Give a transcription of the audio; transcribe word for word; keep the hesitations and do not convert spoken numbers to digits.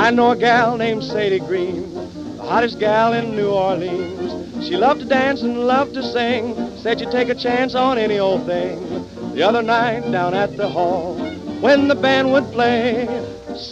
I know a gal named Sadie Green, the hottest gal in New Orleans. She loved to dance and loved to sing, said you'd take a chance on any old thing. The other night down at the hall, when the band would play,